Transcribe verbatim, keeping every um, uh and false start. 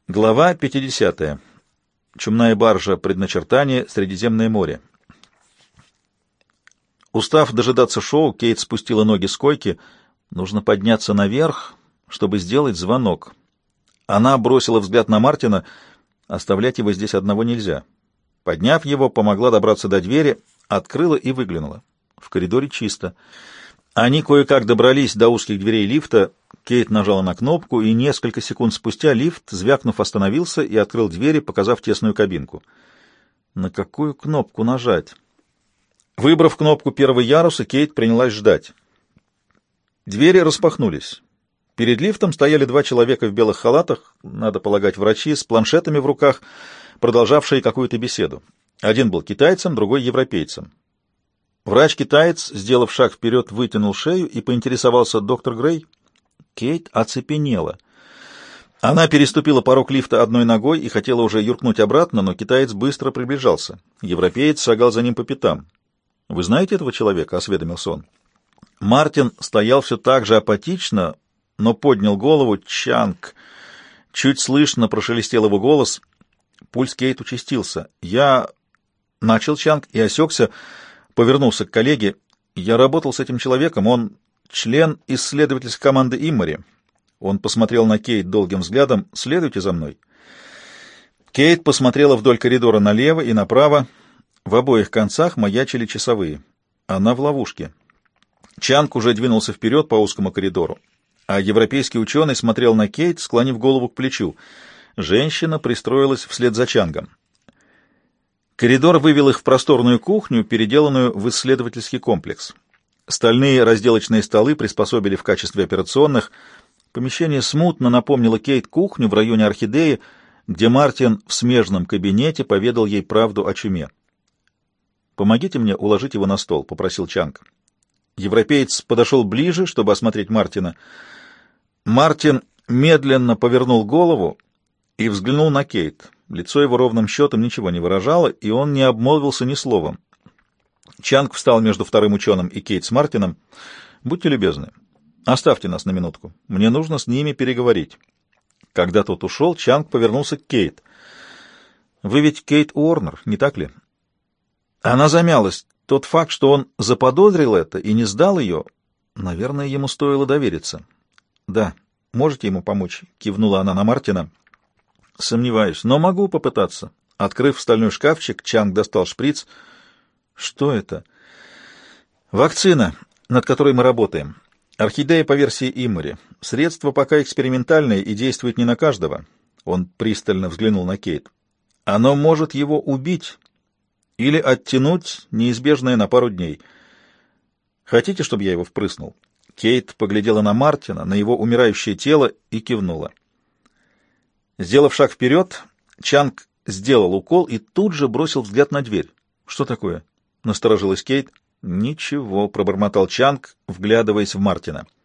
Глава пятидесятая. Чумная баржа. Предначертание. Средиземное море. Устав дожидаться шоу, Кейт спустила ноги с койки. Нужно подняться наверх, чтобы сделать звонок. Она бросила взгляд на Мартина. Оставлять его здесь одного нельзя. Подняв его, помогла добраться до двери, открыла и выглянула. В коридоре чисто. Они кое-как добрались до узких дверей лифта. Кейт нажала на кнопку, и несколько секунд спустя лифт, звякнув, остановился и открыл двери, показав тесную кабинку. На какую кнопку нажать? Выбрав кнопку первого яруса, Кейт принялась ждать. Двери распахнулись. Перед лифтом стояли два человека в белых халатах, надо полагать, врачи, с планшетами в руках, продолжавшие какую-то беседу. Один был китайцем, другой — европейцем. Врач-китаец, сделав шаг вперед, вытянул шею и поинтересовался: «Доктор Грей?» Кейт оцепенела. Она переступила порог лифта одной ногой и хотела уже юркнуть обратно, но китаец быстро приближался. Европеец шагал за ним по пятам. «Вы знаете этого человека?» — осведомился он. Мартин стоял все так же апатично, но поднял голову. «Чанг!» Чуть слышно прошелестел его голос. Пульс Кейт участился. «Я...» — начал Чанг и осекся, повернулся к коллеге. «Я работал с этим человеком, он член исследовательской команды Иммори». Он посмотрел на Кейт долгим взглядом. «Следуйте за мной». Кейт посмотрела вдоль коридора налево и направо. В обоих концах маячили часовые. Она в ловушке. Чанг уже двинулся вперед по узкому коридору, а европейский ученый смотрел на Кейт, склонив голову к плечу. Женщина пристроилась вслед за Чангом. Коридор вывел их в просторную кухню, переделанную в исследовательский комплекс. Стальные разделочные столы приспособили в качестве операционных. Помещение смутно напомнило Кейт кухню в районе Орхидеи, где Мартин в смежном кабинете поведал ей правду о чуме. «Помогите мне уложить его на стол», — попросил Чанг. Европеец подошел ближе, чтобы осмотреть Мартина. Мартин медленно повернул голову и взглянул на Кейт. Лицо его ровным счетом ничего не выражало, и он не обмолвился ни словом. Чанг встал между вторым ученым и Кейт с Мартином. «Будьте любезны, оставьте нас на минутку. Мне нужно с ними переговорить». Когда тот ушел, Чанг повернулся к Кейт. «Вы ведь Кейт Уорнер, не так ли?» Она замялась. Тот факт, что он заподозрил это и не сдал ее, наверное, ему стоило довериться. «Да, можете ему помочь?» — кивнула она на Мартина. «Сомневаюсь, но могу попытаться». Открыв стальной шкафчик, Чанг достал шприц. «Что это?» «Вакцина, над которой мы работаем. Орхидея по версии Иммори. Средство пока экспериментальное и действует не на каждого». Он пристально взглянул на Кейт. «Оно может его убить или оттянуть неизбежное на пару дней. Хотите, чтобы я его впрыснул?» Кейт поглядела на Мартина, на его умирающее тело и кивнула. Сделав шаг вперед, Чанг сделал укол и тут же бросил взгляд на дверь. «Что такое?» — насторожилась Кейт. «Ничего», — пробормотал Чанг, вглядываясь в Мартина.